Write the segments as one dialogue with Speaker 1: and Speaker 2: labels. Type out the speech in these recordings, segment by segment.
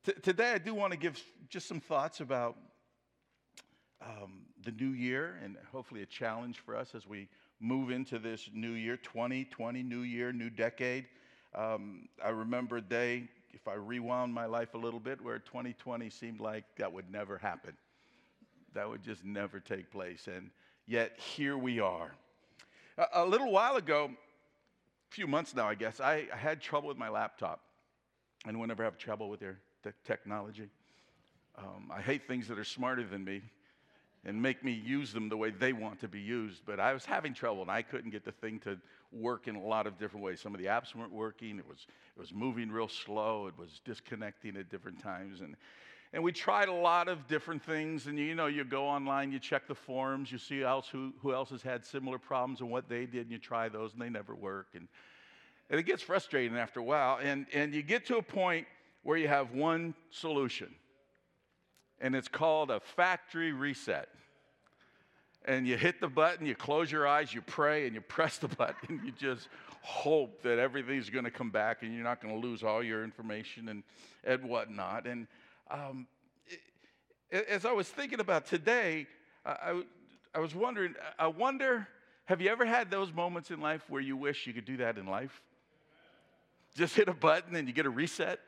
Speaker 1: Today, I do want to give just some thoughts about the new year and hopefully a challenge for us as we move into this new year, 2020, new year, new decade. I remember a day, if I rewound my life a little bit, where 2020 seemed like that would never happen. That would just never take place. And yet, here we are. A little while ago, a few months now, I guess, I had trouble with my laptop. Anyone ever have trouble with their technology? I hate things that are smarter than me and make me use them the way they want to be used. But I was having trouble, and I couldn't get the thing to work in a lot of different ways. Some of the apps weren't working. It was moving real slow. It was disconnecting at different times. And we tried a lot of different things. And you go online, you check the forums, you see who else has had similar problems and what they did, and you try those, and they never work. And it gets frustrating after a while. And you get to a point where you have one solution. And it's called a factory reset. And you hit the button, you close your eyes, you pray, and you press the button. You just hope that everything's going to come back and you're not going to lose all your information and whatnot. And as I was thinking about today, I was wondering, have you ever had those moments in life where you wish you could do that in life? Just hit a button and you get a reset?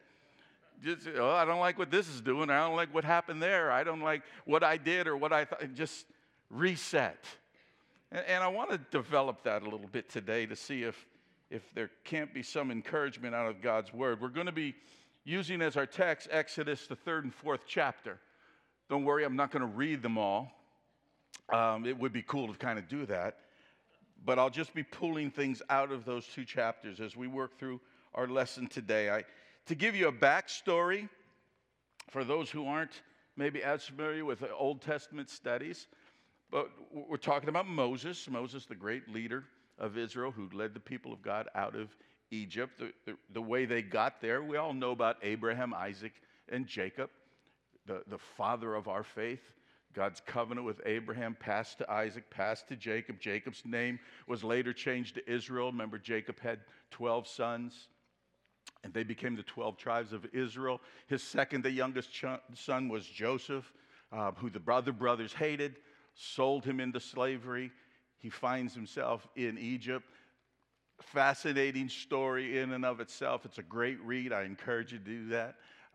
Speaker 1: I don't like what this is doing. I don't like what happened there. I don't like what I did or what I thought. Just reset. And I want to develop that a little bit today to see if there can't be some encouragement out of God's Word. We're going to be using as our text Exodus, the 3rd and 4th chapter. Don't worry, I'm not going to read them all. It would be cool to kind of do that. But I'll just be pulling things out of those two chapters as we work through our lesson today. To give you a backstory, for those who aren't maybe as familiar with Old Testament studies, but we're talking about Moses, the great leader of Israel who led the people of God out of Egypt. The way they got there, we all know about Abraham, Isaac, and Jacob, the father of our faith. God's covenant with Abraham passed to Isaac, passed to Jacob. Jacob's name was later changed to Israel. Remember, Jacob had 12 sons. And they became the 12 tribes of Israel. His second, the youngest son, was Joseph, who the brothers hated, sold him into slavery. He finds himself in Egypt. Fascinating story in and of itself. It's a great read. I encourage you to do that.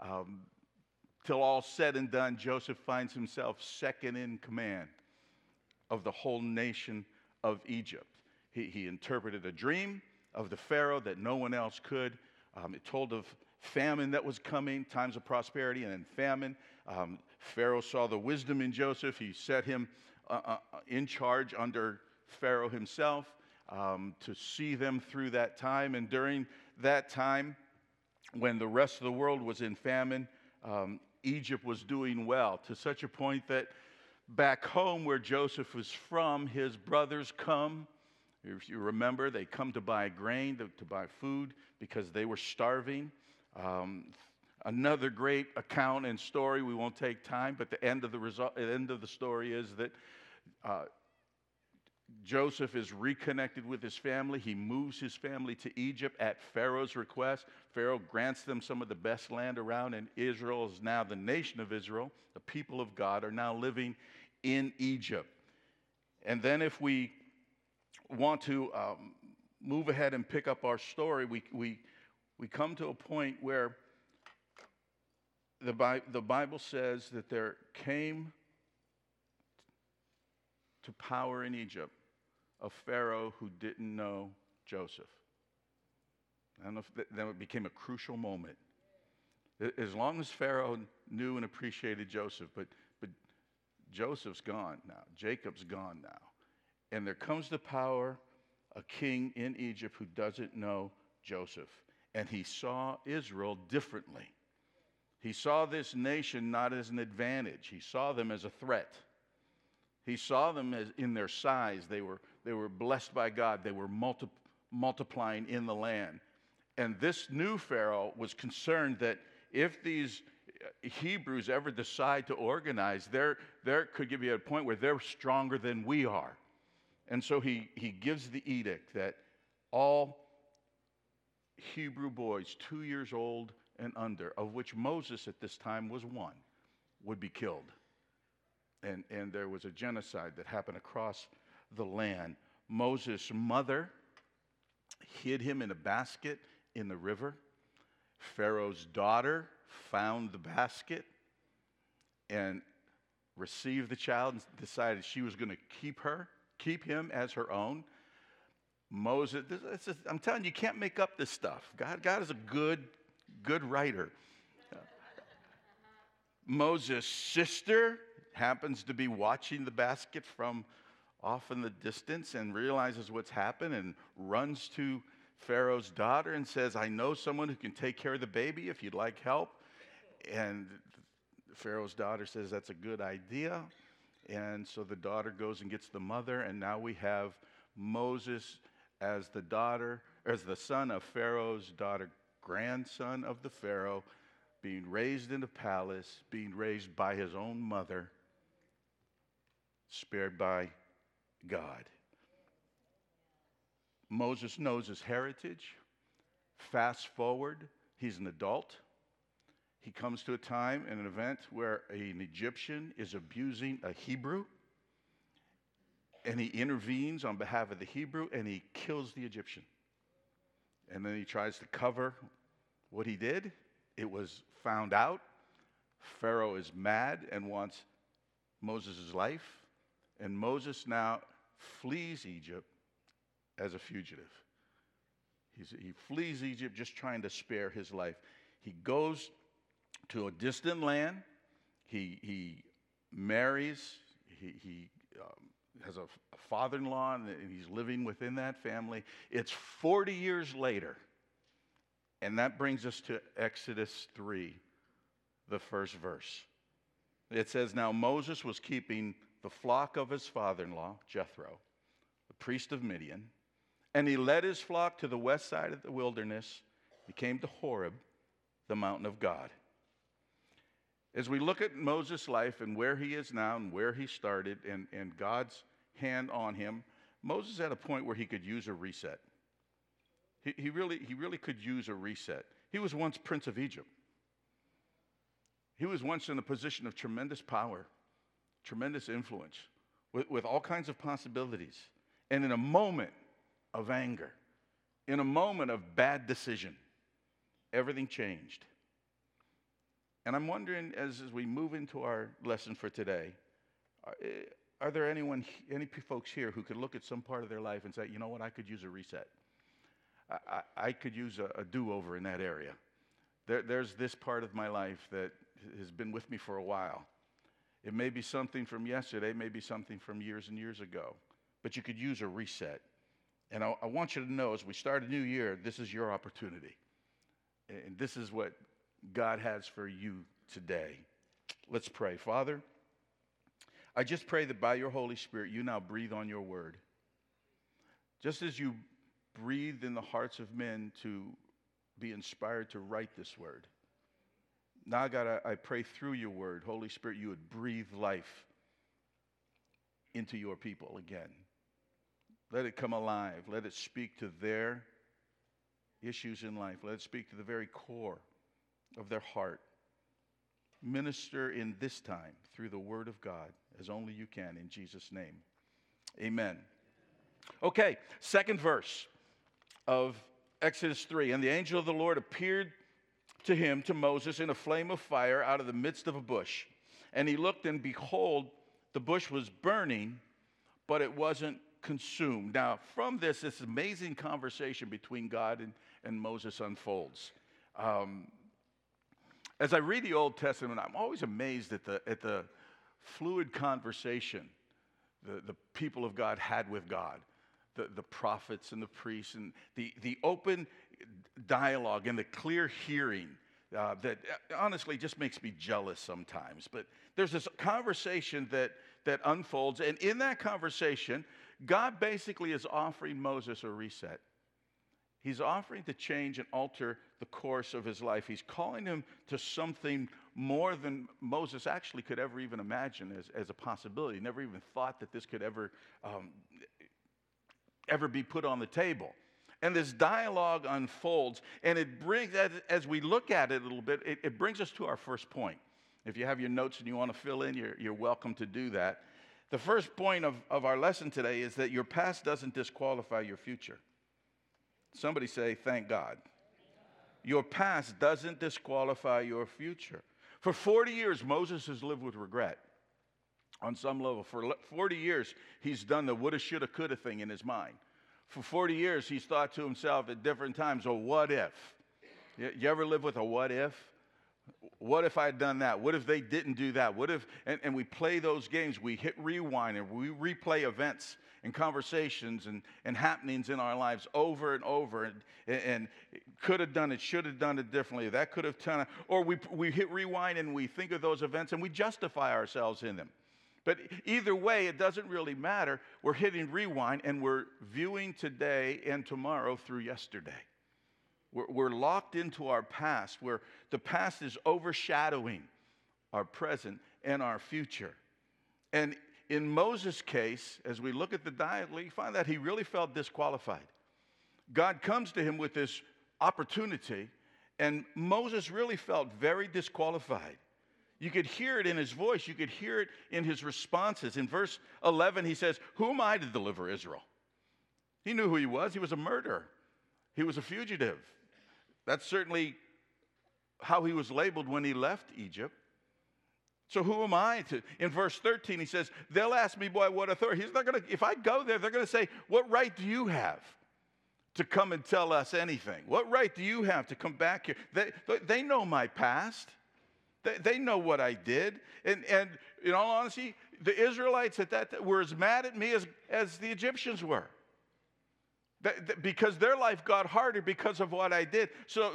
Speaker 1: Till all said and done, Joseph finds himself second in command of the whole nation of Egypt. He interpreted a dream of the Pharaoh that no one else could. It told of famine that was coming, times of prosperity and then famine. Pharaoh saw the wisdom in Joseph. He set him in charge under Pharaoh himself to see them through that time. And during that time, when the rest of the world was in famine, Egypt was doing well, to such a point that back home where Joseph was from, his brothers come. If you remember, they come to buy grain, to buy food, because they were starving. Another great account and story, we won't take time, but the end of the story is that Joseph is reconnected with his family. He moves his family to Egypt at Pharaoh's request. Pharaoh grants them some of the best land around, and Israel is now, the nation of Israel, the people of God, are now living in Egypt. And then if we want to move ahead and pick up our story, we come to a point where the Bible says that there came to power in Egypt a Pharaoh who didn't know Joseph. I don't know if that became a crucial moment. As long as Pharaoh knew and appreciated Joseph, but Joseph's gone now. Jacob's gone now. And there comes to power a king in Egypt who doesn't know Joseph. And he saw Israel differently. He saw this nation not as an advantage. He saw them as a threat. He saw them as in their size. They were blessed by God. They were multiplying in the land. And this new Pharaoh was concerned that if these Hebrews ever decide to organize, there could be a point where they're stronger than we are. And so he gives the edict that all Hebrew boys 2 years old and under, of which Moses at this time was one, would be killed. And there was a genocide that happened across the land. Moses' mother hid him in a basket in the river. Pharaoh's daughter found the basket and received the child and decided she was going to keep him as her own. Moses, I'm telling you, you can't make up this stuff. God is a good writer. Moses' sister happens to be watching the basket from off in the distance and realizes what's happened and runs to Pharaoh's daughter and says, I know someone who can take care of the baby if you'd like help. And Pharaoh's daughter says, that's a good idea. And so the daughter goes and gets the mother, and now we have Moses as the son of Pharaoh's daughter, grandson of the Pharaoh, being raised in the palace, being raised by his own mother, spared by God. Moses knows his heritage. Fast forward, he's an adult. He comes to a time and an event where an Egyptian is abusing a Hebrew, and he intervenes on behalf of the Hebrew, and he kills the Egyptian. And then he tries to cover what he did. It was found out. Pharaoh is mad and wants Moses' life, and Moses now flees Egypt as a fugitive. He flees Egypt just trying to spare his life. He goes to a distant land. He marries. He has a father-in-law, and he's living within that family. It's 40 years later, and that brings us to Exodus 3, the first verse. It says, now Moses was keeping the flock of his father-in-law, Jethro, the priest of Midian, and he led his flock to the west side of the wilderness. He came to Horeb, the mountain of God. As we look at Moses' life and where he is now and where he started and God's hand on him, Moses had a point where he could use a reset. He really could use a reset. He was once Prince of Egypt. He was once in a position of tremendous power, tremendous influence, with all kinds of possibilities. And in a moment of anger, in a moment of bad decision, everything changed. And I'm wondering, as we move into our lesson for today, are there any folks here who could look at some part of their life and say, you know what, I could use a reset. I could use a do-over in that area. There's this part of my life that has been with me for a while. It may be something from yesterday, it may be something from years and years ago, but you could use a reset. And I want you to know, as we start a new year, this is your opportunity. And this is what God has for you today. Let's pray. Father, I just pray that by your Holy Spirit, you now breathe on your word. Just as you breathed in the hearts of men to be inspired to write this word. Now, God, I pray through your word, Holy Spirit, you would breathe life into your people again. Let it come alive. Let it speak to their issues in life. Let it speak to the very core of their heart. Minister in this time through the word of God as only you can, in Jesus' name. Amen. Okay, second verse of Exodus 3. And the angel of the Lord appeared to Moses, in a flame of fire out of the midst of a bush. And he looked, and behold, the bush was burning, but it wasn't consumed. Now, from this amazing conversation between God and Moses unfolds. As I read the Old Testament, I'm always amazed at the fluid conversation the people of God had with God, the prophets and the priests, and the open dialogue and the clear hearing that honestly just makes me jealous sometimes. But there's this conversation that unfolds, and in that conversation, God basically is offering Moses a reset. He's offering to change and alter the course of his life. He's calling him to something more than Moses actually could ever even imagine as a possibility. He never even thought that this could ever be put on the table. And this dialogue unfolds, and it brings, as we look at it a little bit, it brings us to our first point. If you have your notes and you want to fill in, you're welcome to do that. The first point of our lesson today is that your past doesn't disqualify your future. Somebody say, thank God. Your past doesn't disqualify your future. For 40 years, Moses has lived with regret on some level. For 40 years, he's done the woulda, shoulda, coulda thing in his mind. For 40 years, he's thought to himself at different times, oh, what if? You ever live with a what if? What if I had done that? What if they didn't do that? What if, and we play those games. We hit rewind and we replay events and conversations and happenings in our lives over and over. And could have done it, should have done it differently. That could have done it. Or we hit rewind and we think of those events and we justify ourselves in them. But either way, it doesn't really matter. We're hitting rewind and we're viewing today and tomorrow through yesterday. We're locked into our past, where the past is overshadowing our present and our future. And in Moses' case, as we look at the dialogue, we find that he really felt disqualified. God comes to him with this opportunity, and Moses really felt very disqualified. You could hear it in his voice. You could hear it in his responses. In verse 11, he says, who am I to deliver Israel? He knew who he was. He was a murderer. He was a fugitive. That's certainly how he was labeled when he left Egypt. So who am I to? In verse 13, he says, they'll ask me by what authority. He's not going to, if I go there, they're going to say, what right do you have to come and tell us anything? What right do you have to come back here? They know my past. They know what I did. And in all honesty, the Israelites at that time were as mad at me as the Egyptians were. Because their life got harder because of what I did. So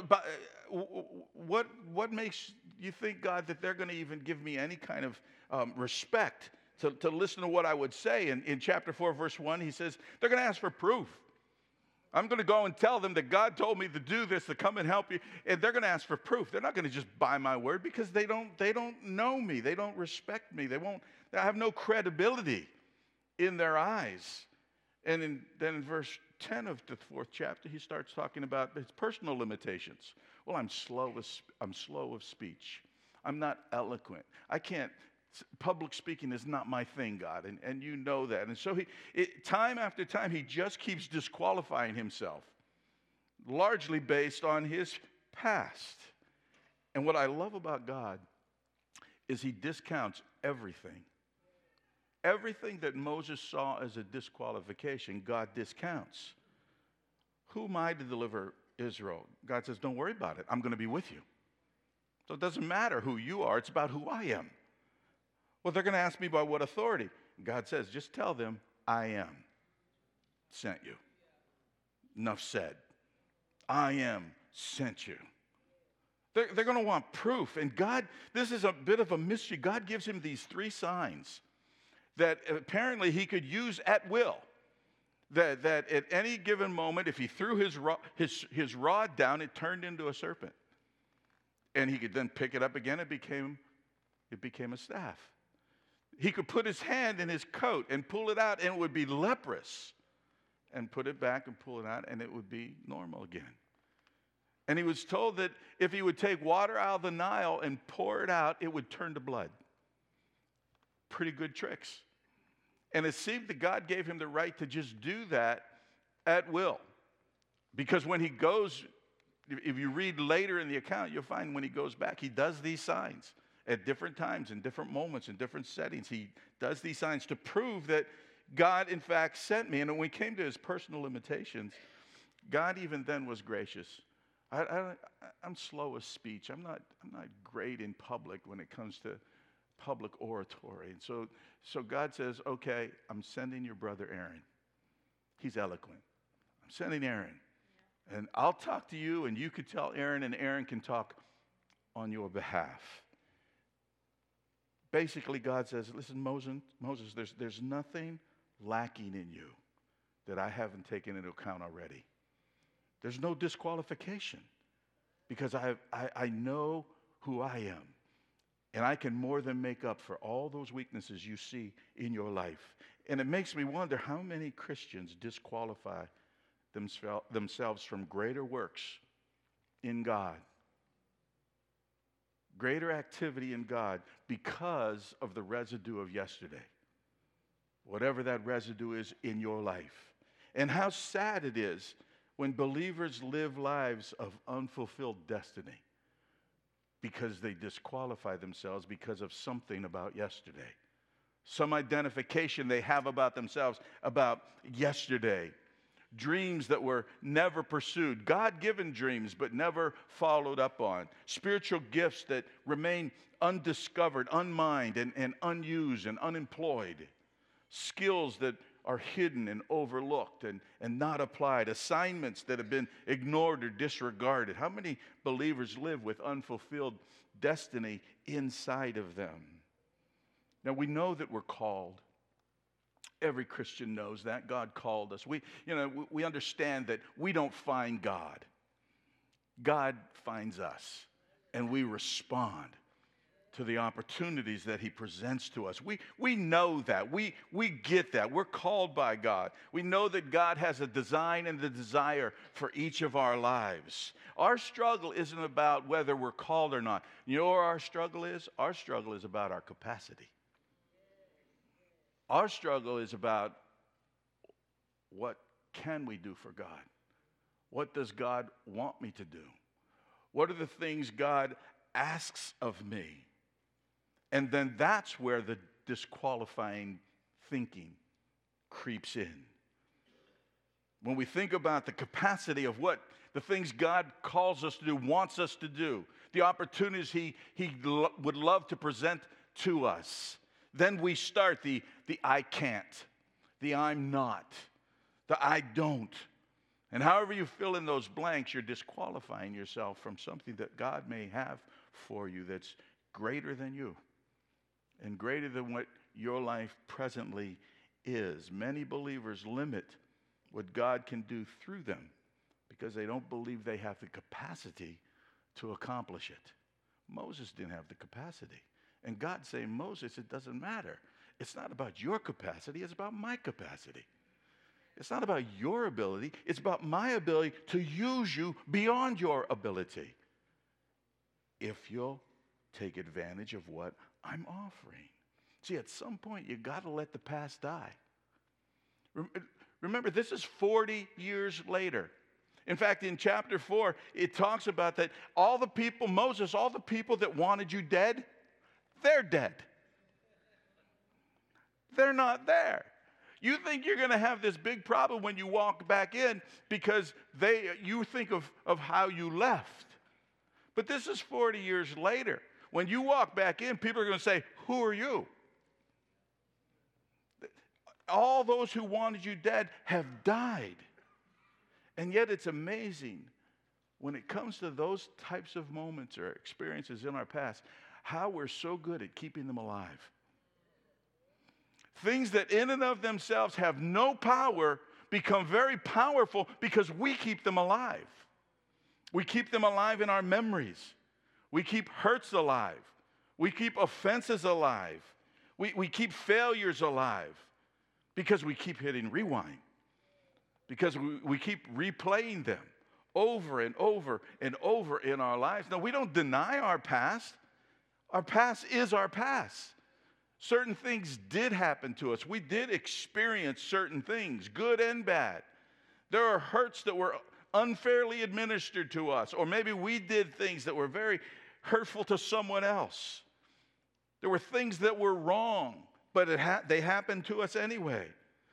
Speaker 1: what makes you think, God, that they're going to even give me any kind of respect to listen to what I would say? And in chapter 4, verse 1, he says, they're going to ask for proof. I'm going to go and tell them that God told me to do this, to come and help you. And they're going to ask for proof. They're not going to just buy my word because they don't know me. They don't respect me. They have no credibility in their eyes. And then in verse 10 of the 4th chapter, he starts talking about his personal limitations. Well, I'm slow of speech. I'm not eloquent. Public speaking is not my thing, God, and you know that. And so time after time, he just keeps disqualifying himself, largely based on his past. And what I love about God is he discounts everything. Everything that Moses saw as a disqualification, God discounts. Who am I to deliver Israel? God says, don't worry about it. I'm going to be with you. So it doesn't matter who you are. It's about who I am. Well, they're going to ask me by what authority. God says, just tell them, I am sent you. Enough said. I am sent you. They're going to want proof. And God, this is a bit of a mystery. God gives him these 3 signs that apparently he could use at will. That at any given moment, if he threw his rod down, it turned into a serpent. And he could then pick it up again. It became a staff. He could put his hand in his coat and pull it out, and it would be leprous. And put it back and pull it out, and it would be normal again. And he was told that if he would take water out of the Nile and pour it out, it would turn to blood. Pretty good tricks. And it seemed that God gave him the right to just do that at will. Because when he goes, if you read later in the account, you'll find when he goes back, he does these signs at different times, in different moments, in different settings. He does these signs to prove that God, in fact, sent me. And when we came to his personal limitations, God even then was gracious. I'm slow of speech. I'm not great in public when it comes to public oratory. And so God says, okay, I'm sending your brother Aaron. He's eloquent. I'm sending Aaron. And I'll talk to you, and you could tell Aaron, and Aaron can talk on your behalf. Basically, God says, listen, Moses, there's nothing lacking in you that I haven't taken into account already. There's no disqualification because I know who I am. And I can more than make up for all those weaknesses you see in your life. And it makes me wonder how many Christians disqualify themselves from greater works in God. Greater activity in God because of the residue of yesterday. Whatever that residue is in your life. And how sad it is when believers live lives of unfulfilled destiny because they disqualify themselves because of something about yesterday. Some identification they have about themselves about yesterday. Dreams that were never pursued. God-given dreams but never followed up on. Spiritual gifts that remain undiscovered, unmined, and unused and unemployed. Skills that are hidden and overlooked and not applied. Assignments that have been ignored or disregarded. How many believers live with unfulfilled destiny inside of them? Now we know that we're called. Every Christian knows that. God called us. We understand that we don't find God. God finds us. And we respond to the opportunities that he presents to us. We know that. We get that. We're called by God. We know that God has a design and a desire for each of our lives. Our struggle isn't about whether we're called or not. You know where our struggle is? Our struggle is about our capacity. Our struggle is about what can we do for God? What does God want me to do? What are the things God asks of me? And then that's where the disqualifying thinking creeps in. When we think about the capacity of what the things God calls us to do, wants us to do, the opportunities he would love to present to us, then we start the I can't, the I'm not, the I don't. And however you fill in those blanks, you're disqualifying yourself from something that God may have for you that's greater than you and greater than what your life presently is. Many believers limit what God can do through them because they don't believe they have the capacity to accomplish it. Moses didn't have the capacity. And God saying, Moses, it doesn't matter. It's not about your capacity, it's about my capacity. It's not about your ability, it's about my ability to use you beyond your ability. If you'll take advantage of what I'm offering. See, at some point, you got to let the past die. Remember, this is 40 years later. In fact, in chapter 4, it talks about that all the people, Moses, all the people that wanted you dead, they're dead. They're not there. You think you're going to have this big problem when you walk back in because you think of how you left. But this is 40 years later. When you walk back in, people are going to say, who are you? All those who wanted you dead have died. And yet it's amazing when it comes to those types of moments or experiences in our past, how we're so good at keeping them alive. Things that in and of themselves have no power become very powerful because we keep them alive. We keep them alive in our memories. We keep hurts alive. We keep offenses alive. We keep failures alive because we keep hitting rewind. Because we keep replaying them over and over and over in our lives. Now, we don't deny our past. Our past is our past. Certain things did happen to us. We did experience certain things, good and bad. There are hurts that were unfairly administered to us, or maybe we did things that were very hurtful to someone else. There were things that were wrong, but they happened to us anyway.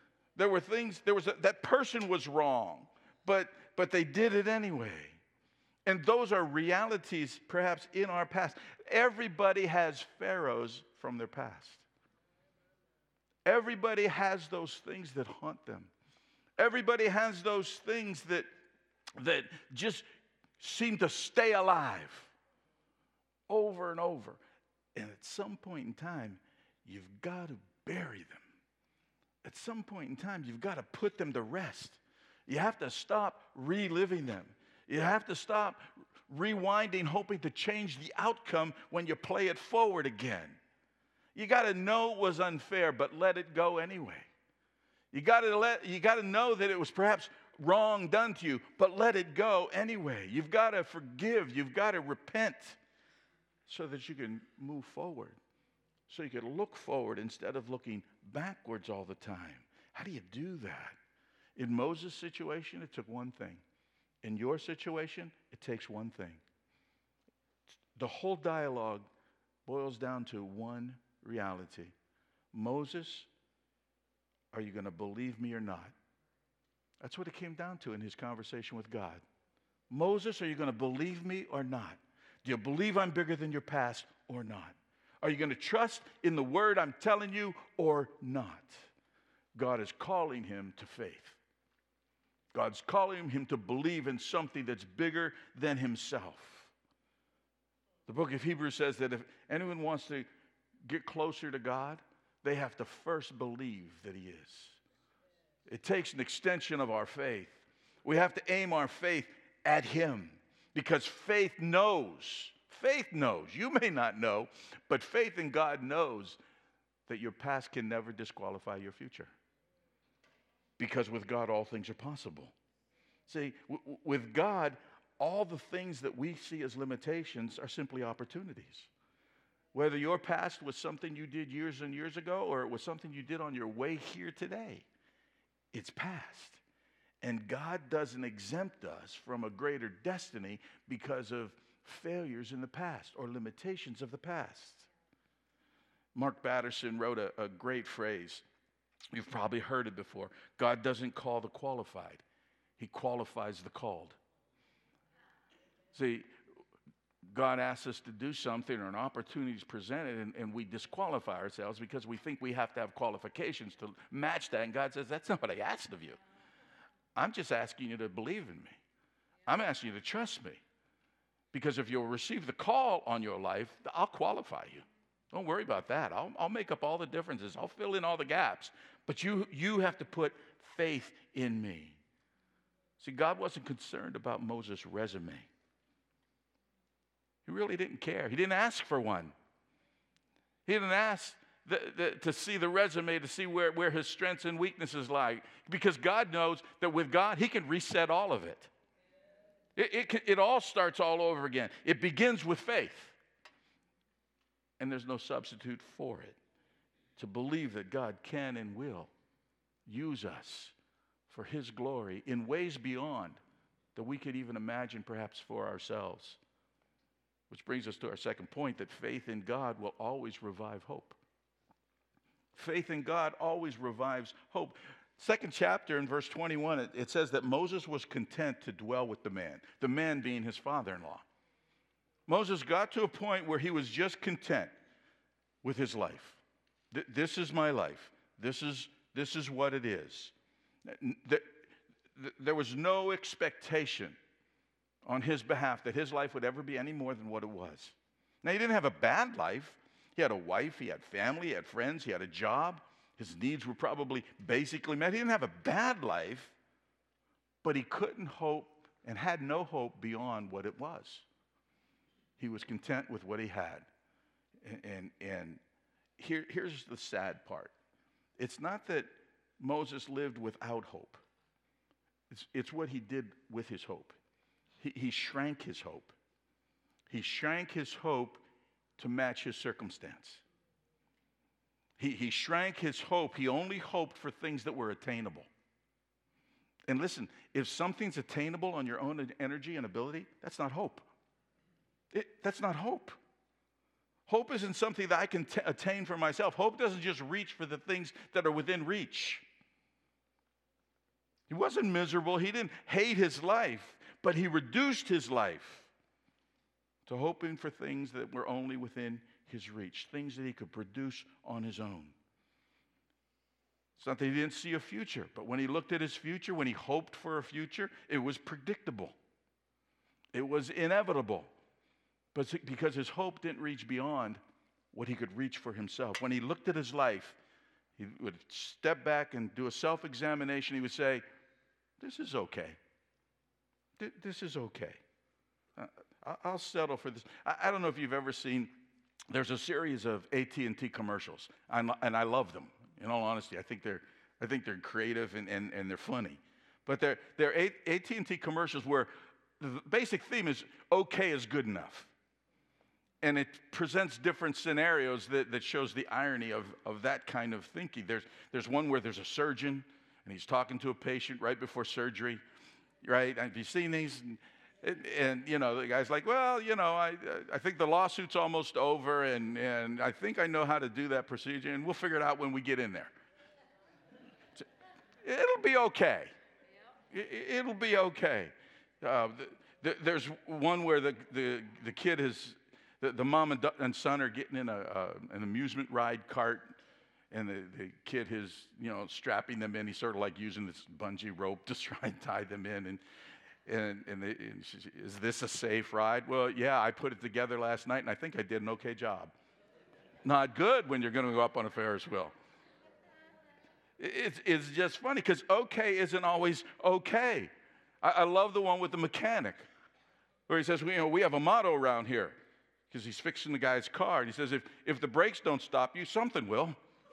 Speaker 1: That person was wrong, but they did it anyway. And those are realities perhaps in our past. Everybody has pharaohs from their past. Everybody has those things that haunt them. Everybody has those things that just seem to stay alive over and over. And at some point in time, you've got to bury them. At some point in time, you've got to put them to rest. You have to stop reliving them. You have to stop rewinding, hoping to change the outcome when you play it forward again. You got to know it was unfair, but let it go anyway. You got to know that it was perhaps wrong done to you, but let it go anyway. You've got to forgive. You've got to repent so that you can move forward, so you can look forward instead of looking backwards all the time. How do you do that? In Moses' situation, it took one thing. In your situation, it takes one thing. The whole dialogue boils down to one reality. Moses, are you going to believe me or not? That's what it came down to in his conversation with God. Moses, are you going to believe me or not? Do you believe I'm bigger than your past or not? Are you going to trust in the word I'm telling you or not? God is calling him to faith. God's calling him to believe in something that's bigger than himself. The book of Hebrews says that if anyone wants to get closer to God, they have to first believe that he is. It takes an extension of our faith. We have to aim our faith at him because faith knows. Faith knows. You may not know, but faith in God knows that your past can never disqualify your future. Because with God, all things are possible. See, with God, all the things that we see as limitations are simply opportunities. Whether your past was something you did years and years ago or it was something you did on your way here today, it's past. And God doesn't exempt us from a greater destiny because of failures in the past or limitations of the past. Mark Batterson wrote a great phrase. You've probably heard it before. God doesn't call the qualified. He qualifies the called. See, God asks us to do something or an opportunity is presented and we disqualify ourselves because we think we have to have qualifications to match that. And God says, that's not what I asked of you. I'm just asking you to believe in me. I'm asking you to trust me. Because if you'll receive the call on your life, I'll qualify you. Don't worry about that. I'll make up all the differences. I'll fill in all the gaps. But you have to put faith in me. See, God wasn't concerned about Moses' resume. He really didn't care. He didn't ask for one. He didn't ask to see the resume, to see where his strengths and weaknesses lie. Because God knows that with God, he can reset all of it. It all starts all over again. It begins with faith. And there's no substitute for it. To believe that God can and will use us for his glory in ways beyond that we could even imagine perhaps for ourselves. Which brings us to our second point, that faith in God will always revive hope. Faith in God always revives hope. Second chapter in verse 21, it says that Moses was content to dwell with the man being his father-in-law. Moses got to a point where he was just content with his life. This is my life. This is what it is. There was no expectation on his behalf that his life would ever be any more than what it was. Now, he didn't have a bad life. He had a wife, he had family, he had friends, he had a job. His needs were probably basically met. He didn't have a bad life, but he couldn't hope and had no hope beyond what it was. He was content with what he had. And here's the sad part. It's not that Moses lived without hope. It's what he did with his hope. He shrank his hope. He shrank his hope to match his circumstance. He shrank his hope. He only hoped for things that were attainable. And listen, if something's attainable on your own energy and ability, that's not hope. That's not hope. Hope isn't something that I can attain for myself. Hope doesn't just reach for the things that are within reach. He wasn't miserable. He didn't hate his life, but he reduced his life to hoping for things that were only within his reach, things that he could produce on his own. It's not that he didn't see a future, but when he looked at his future, when he hoped for a future, it was predictable. It was inevitable. But because his hope didn't reach beyond what he could reach for himself. When he looked at his life, he would step back and do a self-examination. He would say, this is okay. This is okay. I'll settle for this. I don't know if you've ever seen, there's a series of AT&T commercials, and I love them. In all honesty, I think they're creative and they're funny. But they're AT&T commercials where the basic theme is okay is good enough. And it presents different scenarios that shows the irony of that kind of thinking. There's one where there's a surgeon, and he's talking to a patient right before surgery, right? Have you seen these? And the guy's like, well, I think the lawsuit's almost over, and I think I know how to do that procedure, and we'll figure it out when we get in there. It'll be okay. It'll be okay. There's one where the kid is, the mom and son are getting in an amusement ride cart, and the kid is, strapping them in. He's sort of like using this bungee rope to try and tie them in. And she says, is this a safe ride? Well, yeah, I put it together last night, and I think I did an okay job. Not good when you're going to go up on a Ferris wheel. It's just funny because okay isn't always okay. I love the one with the mechanic where he says, we have a motto around here because he's fixing the guy's car. And he says, if the brakes don't stop you, something will.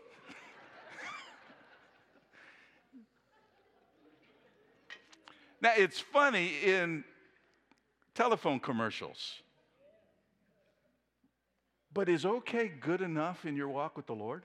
Speaker 1: Now, it's funny in telephone commercials, but is okay good enough in your walk with the Lord?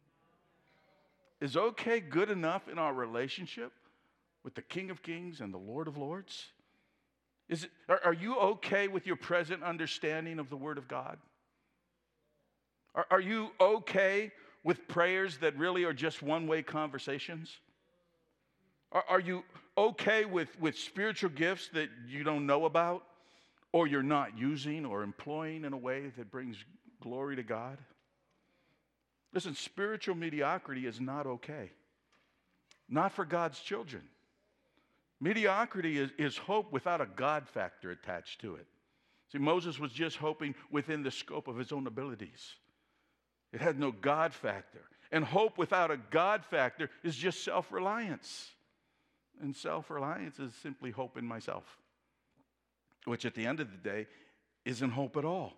Speaker 1: Is okay good enough in our relationship with the King of Kings and the Lord of Lords? Are you okay with your present understanding of the Word of God? Are you okay with prayers that really are just one-way conversations? Are you okay with spiritual gifts that you don't know about or you're not using or employing in a way that brings glory to God? Listen, spiritual mediocrity is not okay. Not for God's children. Mediocrity is hope without a God factor attached to it. See, Moses was just hoping within the scope of his own abilities. It had no God factor. And hope without a God factor is just self-reliance. And self-reliance is simply hope in myself, which at the end of the day isn't hope at all.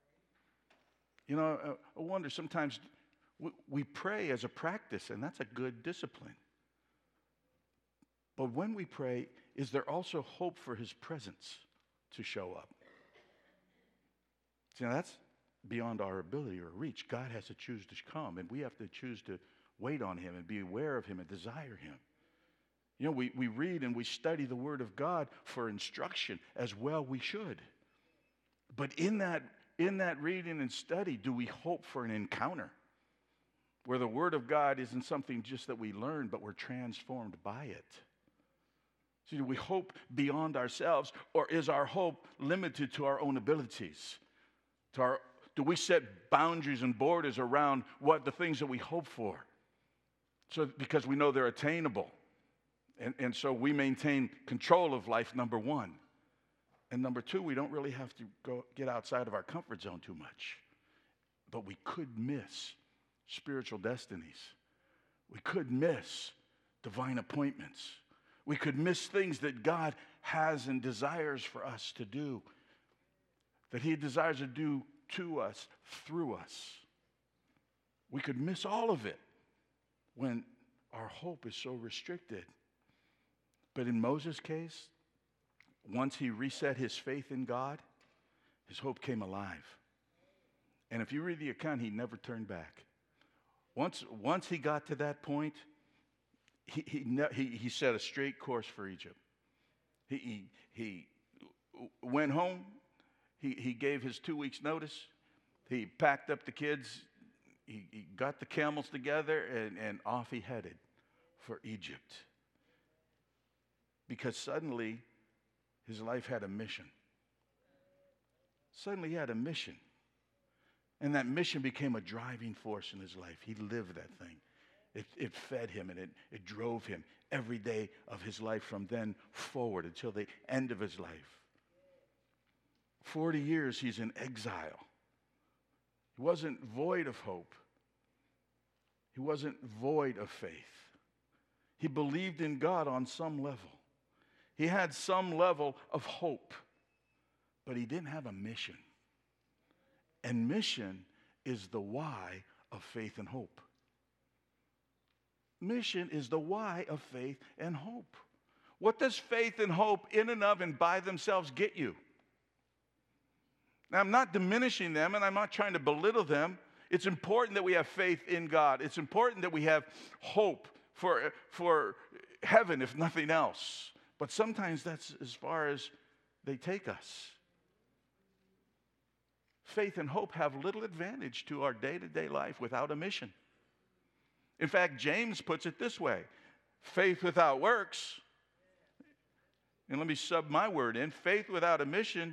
Speaker 1: I wonder sometimes we pray as a practice, and that's a good discipline. But when we pray, is there also hope for His presence to show up? See, now that's beyond our ability or reach. God has to choose to come, and we have to choose to wait on Him and be aware of Him and desire Him. We read and we study the Word of God for instruction as well we should. But in that reading and study, do we hope for an encounter where the Word of God isn't something just that we learn, but we're transformed by it? See, do we hope beyond ourselves, or is our hope limited to our own abilities? Do we set boundaries and borders around what the things that we hope for? So because we know they're attainable. And so we maintain control of life, number one. And number two, we don't really have to get outside of our comfort zone too much. But we could miss spiritual destinies. We could miss divine appointments. We could miss things that God has and desires for us to do, that He desires to do to us, through us. We could miss all of it when our hope is so restricted. But in Moses' case, once he reset his faith in God, his hope came alive. And if you read the account, he never turned back. Once he got to that point, he set a straight course for Egypt. He went home. He gave his 2 weeks notice. He packed up the kids. He got the camels together, and off he headed for Egypt. Because suddenly, his life had a mission. Suddenly, he had a mission. And that mission became a driving force in his life. He lived that thing. It fed him, and it drove him every day of his life from then forward until the end of his life. 40 years he's in exile. He wasn't void of hope. He wasn't void of faith. He believed in God on some level. He had some level of hope, but he didn't have a mission. And mission is the why of faith and hope. Mission is the why of faith and hope. What does faith and hope in and of and by themselves get you? Now, I'm not diminishing them, and I'm not trying to belittle them. It's important that we have faith in God. It's important that we have hope for heaven, if nothing else. But sometimes that's as far as they take us. Faith and hope have little advantage to our day-to-day life without a mission. In fact, James puts it this way: faith without works, and let me sub my word in, faith without a mission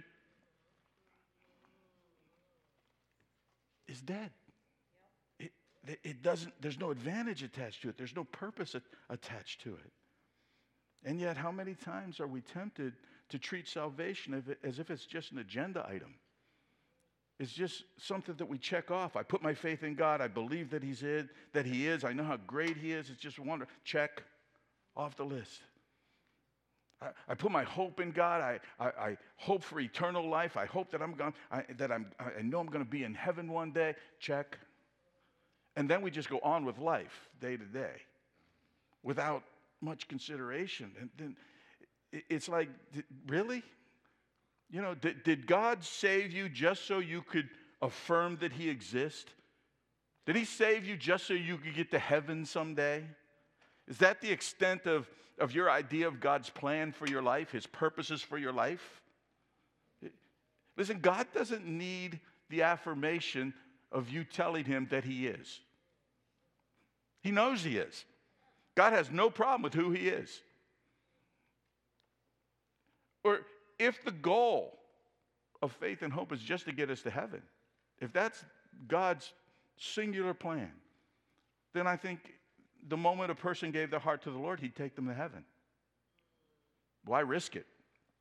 Speaker 1: is dead. It doesn't, there's no advantage attached to it. There's no purpose attached to it. And yet, how many times are we tempted to treat salvation as if it's just an agenda item? It's just something that we check off. I put my faith in God. I believe that He is. I know how great He is. It's just a wonder. Check off the list. I put my hope in God. I hope for eternal life. I hope that I know I'm going to be in heaven one day. Check. And then we just go on with life day to day without much consideration. And then it's like, really? You know, did God save you just so you could affirm that He exists? Did He save you just so you could get to heaven someday? Is that the extent of your idea of God's plan for your life, His purposes for your life? Listen, God doesn't need the affirmation of you telling Him that He is. He knows He is. God has no problem with who He is. Or if the goal of faith and hope is just to get us to heaven, if that's God's singular plan, then I think the moment a person gave their heart to the Lord, He'd take them to heaven. Why risk it?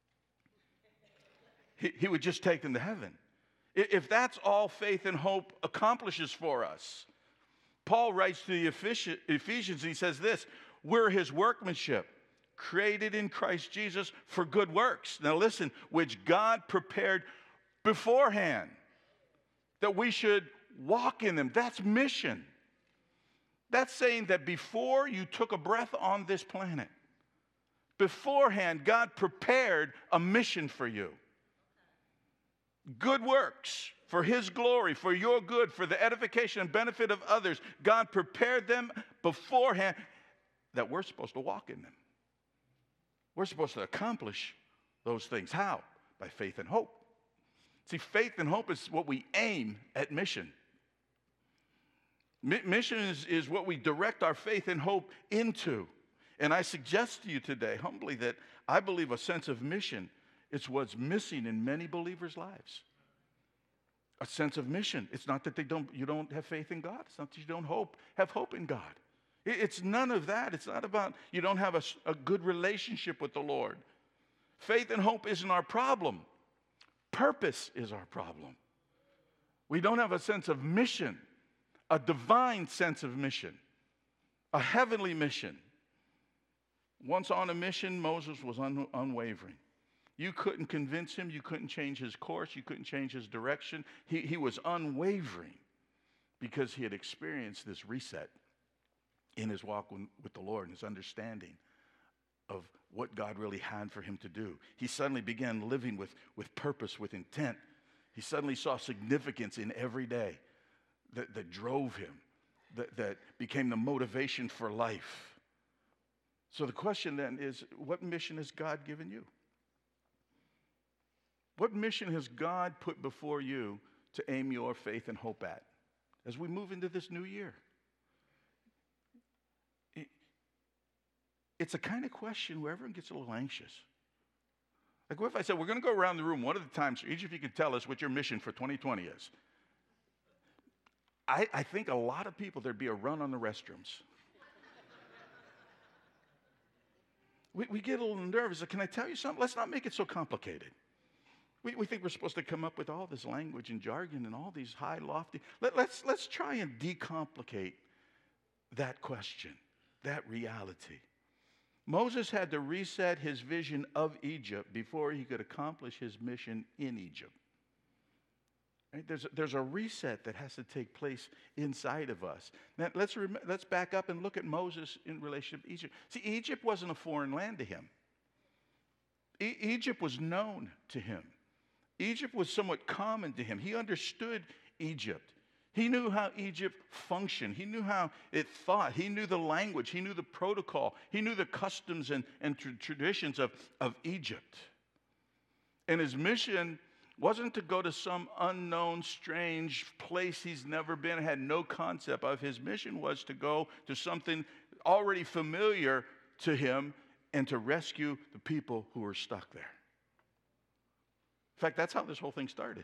Speaker 1: He would just take them to heaven. If that's all faith and hope accomplishes for us, Paul writes to the Ephesians, he says this: we're His workmanship, created in Christ Jesus for good works. Now listen, which God prepared beforehand that we should walk in them. That's mission. That's saying that before you took a breath on this planet, beforehand, God prepared a mission for you. Good works for His glory, for your good, for the edification and benefit of others. God prepared them beforehand that we're supposed to walk in them. We're supposed to accomplish those things. How? By faith and hope. See, faith and hope is what we aim at mission. Mission is what we direct our faith and hope into. And I suggest to you today, humbly, that I believe a sense of mission is what's missing in many believers' lives. A sense of mission. It's not that you don't have faith in God. It's not that you don't have hope in God. It's none of that. It's not about you don't have a good relationship with the Lord. Faith and hope isn't our problem. Purpose is our problem. We don't have a sense of mission, a divine sense of mission, a heavenly mission. Once on a mission, Moses was unwavering. You couldn't convince him. You couldn't change his course. You couldn't change his direction. He was unwavering because he had experienced this reset in his walk with the Lord and his understanding of what God really had for him to do. He suddenly began living with purpose, with intent. He suddenly saw significance in every day that drove him, that became the motivation for life. So the question then is, what mission has God given you? What mission has God put before you to aim your faith and hope at as we move into this new year? It's a kind of question where everyone gets a little anxious. Like, what if I said, we're going to go around the room one at a time, so each of you can tell us what your mission for 2020 is? I think a lot of people, there'd be a run on the restrooms. We get a little nervous. Can I tell you something? Let's not make it so complicated. We think we're supposed to come up with all this language and jargon and all these high, lofty. Let's try and decomplicate that question, that reality. Moses had to reset his vision of Egypt before he could accomplish his mission in Egypt. Right? There's a reset that has to take place inside of us. Now, let's back up and look at Moses in relation to Egypt. See, Egypt wasn't a foreign land to him. Egypt was known to him. Egypt was somewhat common to him. He understood Egypt. He knew how Egypt functioned. He knew how it thought. He knew the language. He knew the protocol. He knew the customs and traditions of Egypt. And his mission wasn't to go to some unknown, strange place he's never been, had no concept of. His mission was to go to something already familiar to him and to rescue the people who were stuck there. In fact, that's how this whole thing started.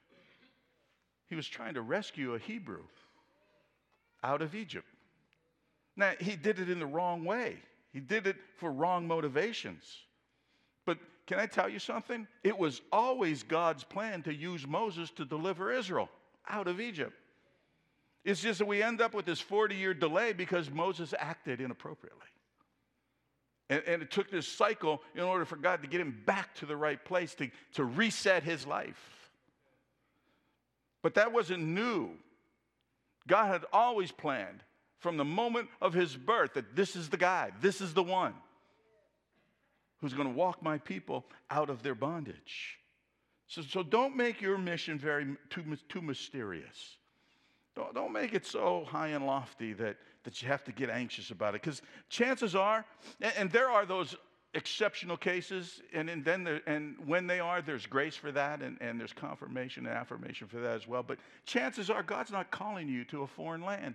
Speaker 1: He was trying to rescue a Hebrew out of Egypt. Now, he did it in the wrong way. He did it for wrong motivations. But can I tell you something? It was always God's plan to use Moses to deliver Israel out of Egypt. It's just that we end up with this 40-year delay because Moses acted inappropriately. And it took this cycle in order for God to get him back to the right place, to reset his life. But that wasn't new. God had always planned from the moment of his birth that this is the guy, this is the one who's going to walk my people out of their bondage. So don't make your mission too mysterious. Don't make it so high and lofty that you have to get anxious about it. Because chances are, and there are those exceptional cases, and when they are, there's grace for that, and there's confirmation and affirmation for that as well. But chances are, God's not calling you to a foreign land.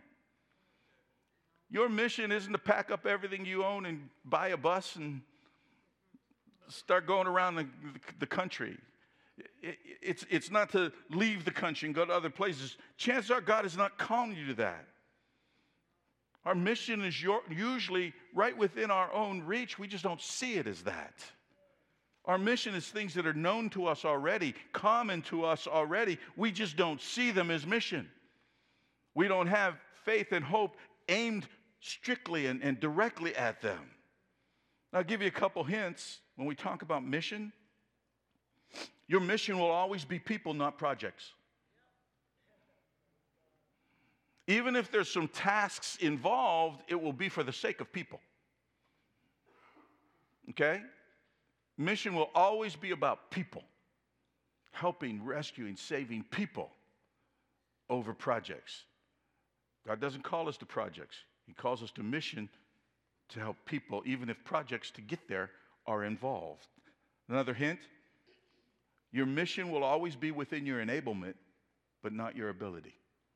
Speaker 1: Your mission isn't to pack up everything you own and buy a bus and start going around the country. It's not to leave the country and go to other places. Chances are God is not calling you to that. Our mission is usually right within our own reach. We just don't see it as that. Our mission is things that are known to us already, common to us already. We just don't see them as mission. We don't have faith and hope aimed strictly and directly at them. I'll give you a couple hints when we talk about mission. Your mission will always be people, not projects. Even if there's some tasks involved, it will be for the sake of people. Okay? Mission will always be about people. Helping, rescuing, saving people over projects. God doesn't call us to projects. He calls us to mission to help people, even if projects to get there are involved. Another hint, your mission will always be within your enablement, but not your ability.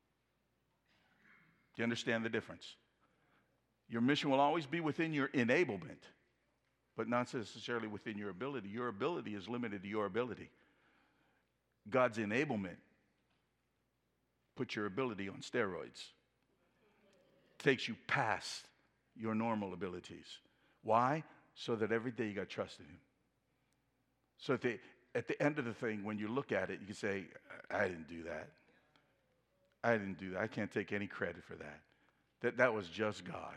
Speaker 1: Do you understand the difference? Your mission will always be within your enablement, but not necessarily within your ability. Your ability is limited to your ability. God's enablement puts your ability on steroids. Takes you past your normal abilities. Why? So that every day you got trust in him. So at the end of the thing, when you look at it, you can say, I didn't do that. I didn't do that. I can't take any credit for that. That was just God.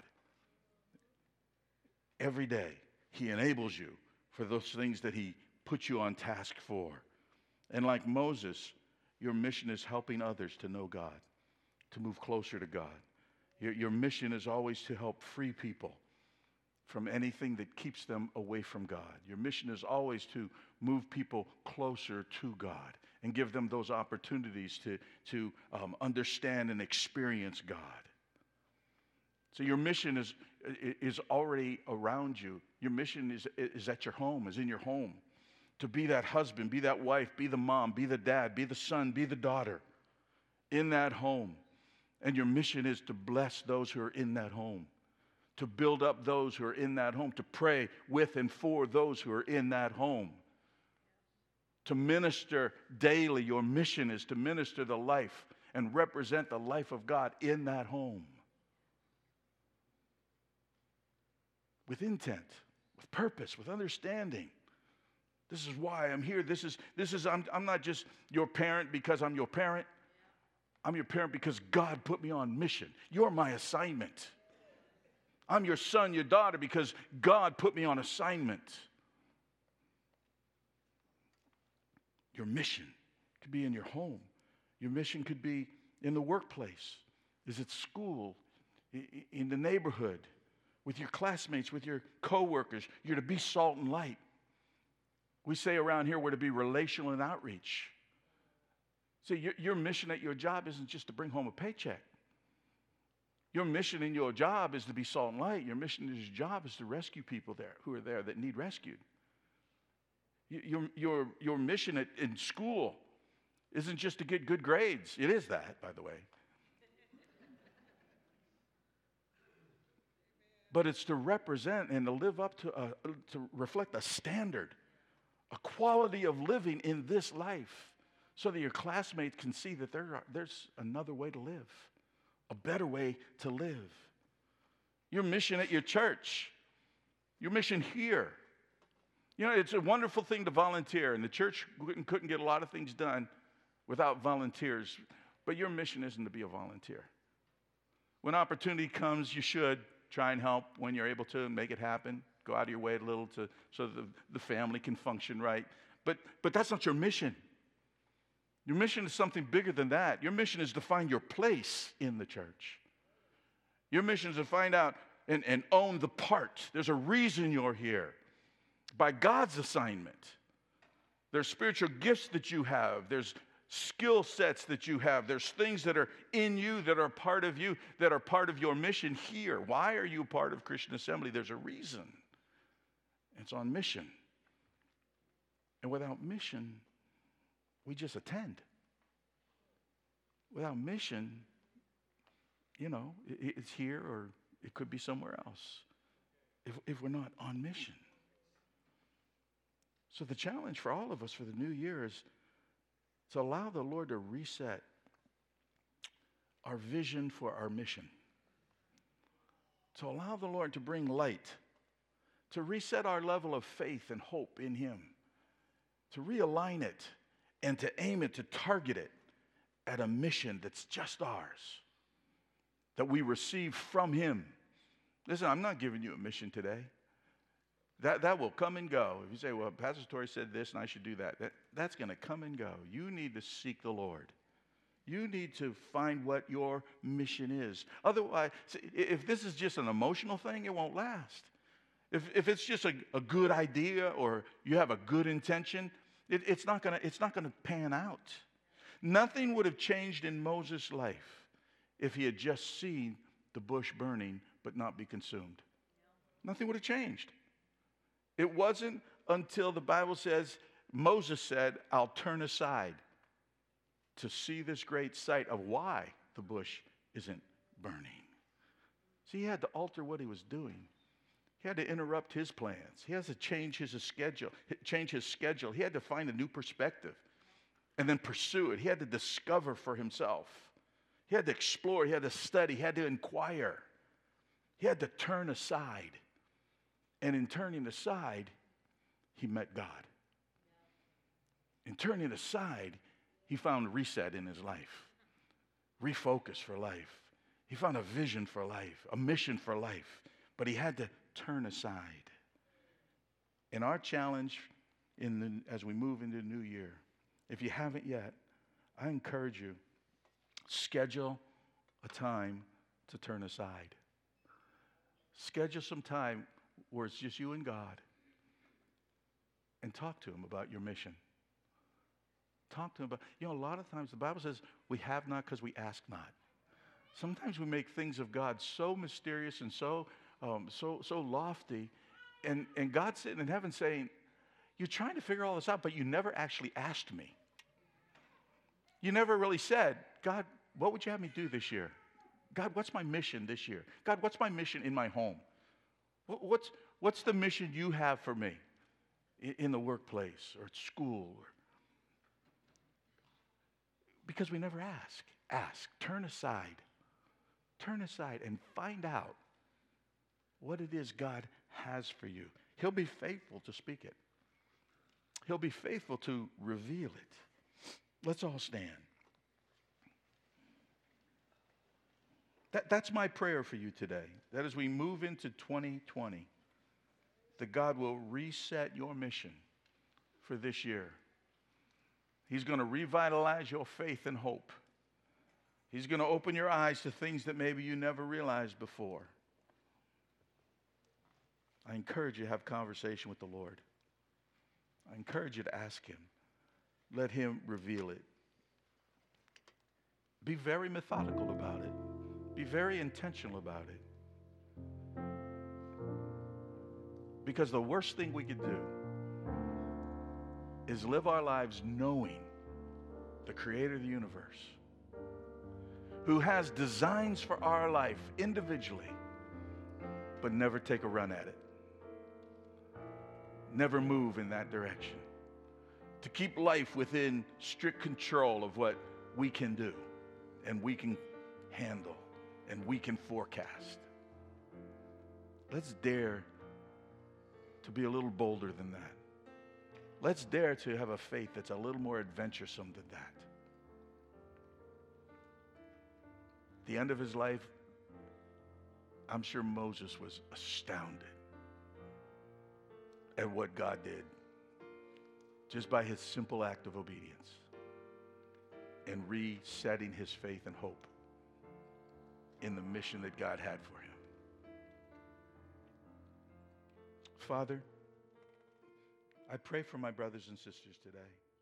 Speaker 1: Every day, he enables you for those things that he put you on task for. And like Moses, your mission is helping others to know God, to move closer to God. Your mission is always to help free people from anything that keeps them away from God. Your mission is always to move people closer to God and give them those opportunities to understand and experience God. So your mission is already around you. Your mission is at your home, is in your home. To be that husband, be that wife, be the mom, be the dad, be the son, be the daughter in that home. And your mission is to bless those who are in that home, to build up those who are in that home, to pray with and for those who are in that home, to minister daily. Your mission is to minister the life and represent the life of God in that home. With intent, with purpose, with understanding. This is why I'm here. I'm not just your parent because I'm your parent. I'm your parent because God put me on mission. You're my assignment. I'm your son, your daughter because God put me on assignment. Your mission could be in your home. Your mission could be in the workplace. Is it school? In the neighborhood? With your classmates, with your coworkers? You're to be salt and light. We say around here we're to be relational and outreach. See, your mission at your job isn't just to bring home a paycheck. Your mission in your job is to be salt and light. Your mission in your job is to rescue people there who are there that need rescued. Your mission in school isn't just to get good grades. It is that, by the way. But it's to represent and to live up to reflect a standard, a quality of living in this life, so that your classmates can see that there's another way to live, a better way to live. Your mission at your church, your mission here. You know, it's a wonderful thing to volunteer, and the church couldn't get a lot of things done without volunteers, but your mission isn't to be a volunteer. When opportunity comes, you should try and help when you're able to and make it happen. Go out of your way a little so that the family can function right. But that's not your mission. Your mission is something bigger than that. Your mission is to find your place in the church. Your mission is to find out and own the part. There's a reason you're here. By God's assignment. There's spiritual gifts that you have. There's skill sets that you have. There's things that are in you, that are part of you, that are part of your mission here. Why are you part of Christian Assembly? There's a reason. It's on mission. And without mission, we just attend. Without mission, you know, it's here or it could be somewhere else if we're not on mission. So the challenge for all of us for the new year is to allow the Lord to reset our vision for our mission. To allow the Lord to bring light. To reset our level of faith and hope in Him. To realign it and to aim it, to target it at a mission that's just ours. That we receive from Him. Listen, I'm not giving you a mission today. That will come and go. If you say, well, Pastor Torrey said this and I should do that, that's going to come and go. You need to seek the Lord. You need to find what your mission is. Otherwise, if this is just an emotional thing, it won't last. If it's just a good idea or you have a good intention, it's not going to pan out. Nothing would have changed in Moses' life if he had just seen the bush burning but not be consumed. Nothing would have changed. It wasn't until the Bible says, Moses said, I'll turn aside to see this great sight of why the bush isn't burning. See, he had to alter what he was doing. He had to interrupt his plans. He has to change his schedule. He had to find a new perspective and then pursue it. He had to discover for himself. He had to explore. He had to study. He had to inquire. He had to turn aside. And in turning aside, he met God. In turning aside, he found reset in his life, refocus for life. He found a vision for life, a mission for life, but he had to turn aside. And our challenge as we move into the new year, if you haven't yet, I encourage you, schedule a time to turn aside. Schedule some time where it's just you and God, and talk to Him about your mission. Talk to Him about, a lot of times the Bible says we have not because we ask not. Sometimes we make things of God so mysterious and so lofty, and God's sitting in heaven saying, you're trying to figure all this out, but you never actually asked me. You never really said, God, what would you have me do this year? God, what's my mission this year? God, what's my mission in my home? What's the mission you have for me in the workplace or at school? Because we never ask. Ask. Turn aside. Turn aside and find out what it is God has for you. He'll be faithful to speak it. He'll be faithful to reveal it. Let's all stand. That's my prayer for you today, that as we move into 2020, that God will reset your mission for this year. He's going to revitalize your faith and hope. He's going to open your eyes to things that maybe you never realized before. I encourage you to have conversation with the Lord. I encourage you to ask him. Let him reveal it. Be very methodical about it. Be very intentional about it. Because the worst thing we could do is live our lives knowing the creator of the universe, who has designs for our life individually, but never take a run at it. Never move in that direction. To keep life within strict control of what we can do and we can handle and we can forecast. Let's dare to be a little bolder than that. Let's dare to have a faith that's a little more adventuresome than that. At the end of his life, I'm sure Moses was astounded at what God did just by his simple act of obedience and resetting his faith and hope in the mission that God had for him. Father, I pray for my brothers and sisters today.